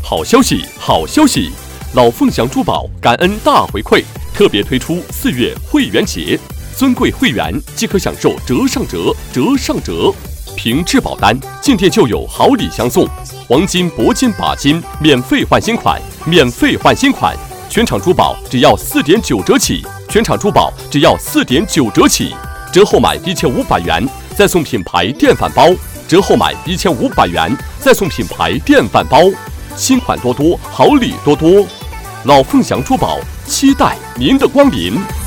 好消息，好消息！老凤祥珠宝感恩大回馈，特别推出4月会员节，尊贵会员即可享受折上折，折上折。凭质保单进店就有好礼相送，黄金、铂金、钯金免费换新款，免费换新款。全场珠宝只要4.9折起，全场珠宝只要4.9折起。折后买1500元，再送品牌电饭煲。折后买1500元，再送品牌电饭煲。新款多多，好礼多多。老凤祥珠宝期待您的光临。